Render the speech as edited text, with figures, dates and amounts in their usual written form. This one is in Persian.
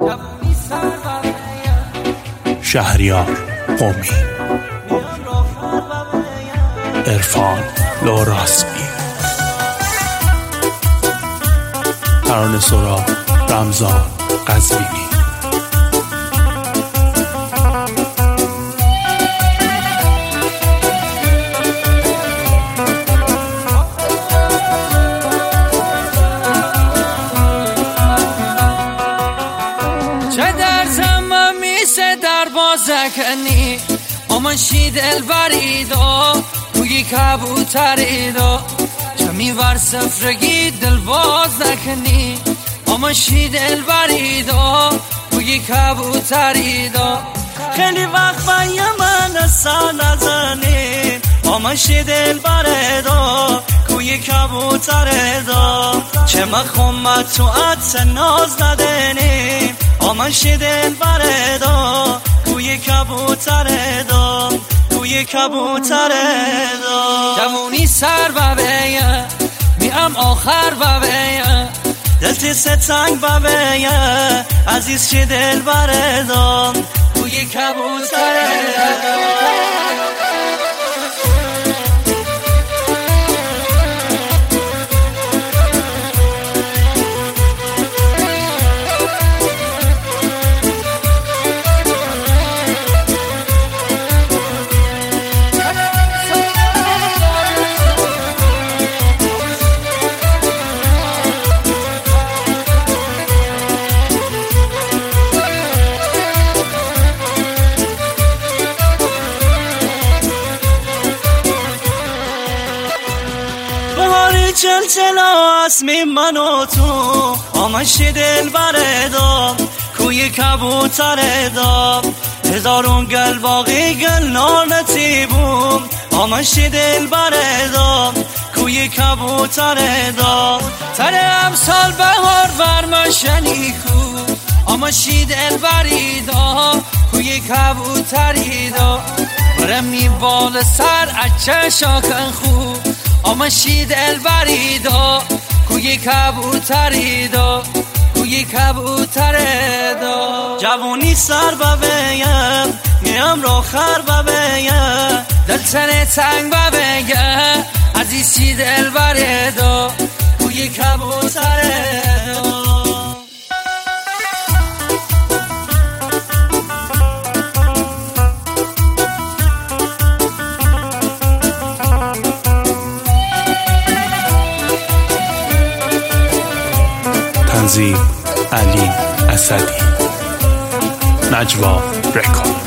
شهریار قمی، عرفان لوراسمی، ترانه سرا رمضان قزوینی. چه در زمان میسه در بازکنی آمشی دل بریدو کوی کبوتریدو چه میور سفرگی دل باز نکنی آمشی دل بریدو کوی کبوتریدو خیلی وقت بای من سر نزنی آمشی دل بریدو کوی کبوتریدو چه مخومت تو عدس ناز ندنی آمشی دل بریدو کوی کبوتریدو کوی کبوتریدو جوونی سر ببیه میم آخر ببیه دلتی ستنگ ببیه عزیز چی دل بریدو کوی کبوتریدو چلچلا اسمی من و تو آمشی دل بردم کوی کبوتردم هزارون گل باقی گل نارنتیبم آمشی دل بردم کوی کبوتردم تره امسال بهار ورمشنی کو آمشی دل بریدم کوی کبوتریدم برمی بال سر اچه شاکن خوب آمشی دل بریدو کوی کبوتریدو کوی کبوتریدو جوونی سر ببیم میم رو خر ببیم دل تنه تنگ ببیم عزیزی دل بریدو کوی کبوتریدو تنظیم علی اسدی، نجوا رکورد.